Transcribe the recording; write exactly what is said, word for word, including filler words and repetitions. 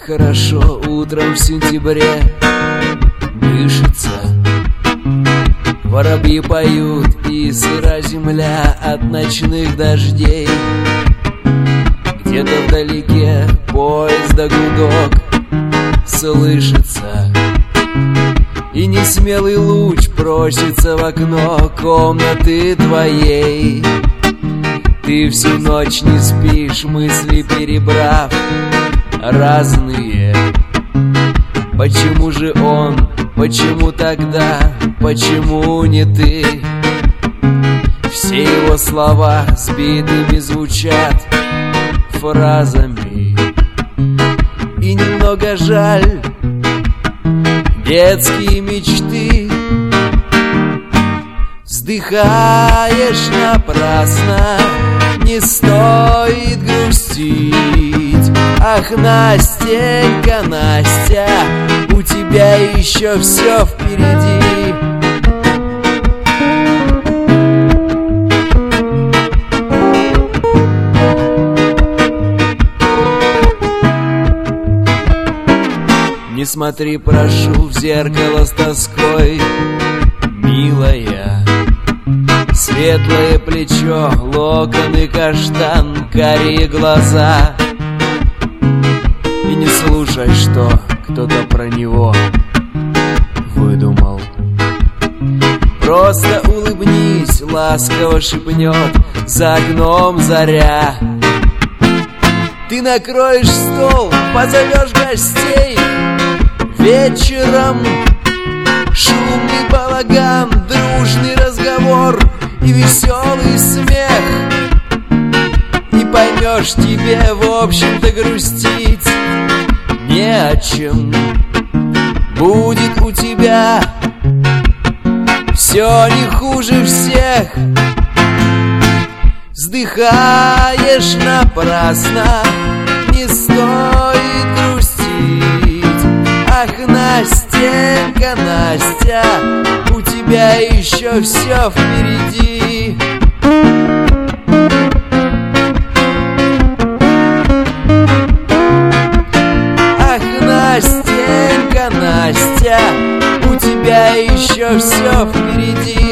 хорошо утром в сентябре дышится. Воробьи поют, и сыра земля от ночных дождей. Где-то вдалеке поезда гудок слышится, и несмелый луч просится в окно комнаты твоей. Ты всю ночь не спишь, мысли перебрав разные. Почему же он, почему тогда, почему не ты? Все его слова сбитыми звучат фразами, и немного жаль детские мечты. Вздыхаешь напрасно, не стоит грустить. Ах, Настенька, Настя, у тебя еще все впереди. Не смотри, прошу, в зеркало с тоской, милая. Светлое плечо, локоны каштан, карие глаза. И не слушай, что кто-то про него выдумал. Просто улыбнись, ласково шепнет за окном заря. Ты накроешь стол, позовешь гостей вечером. Шумный балаган, дружный разговор и веселый смех. И поймешь, тебе, в общем-то, грустить не о чем. Будет у тебя все не хуже всех. Вздыхаешь напрасно, не стоит грустить. Ах, Настенька, Настя, у тебя еще все впереди. Ах, Настенька, Настя, у тебя еще все впереди.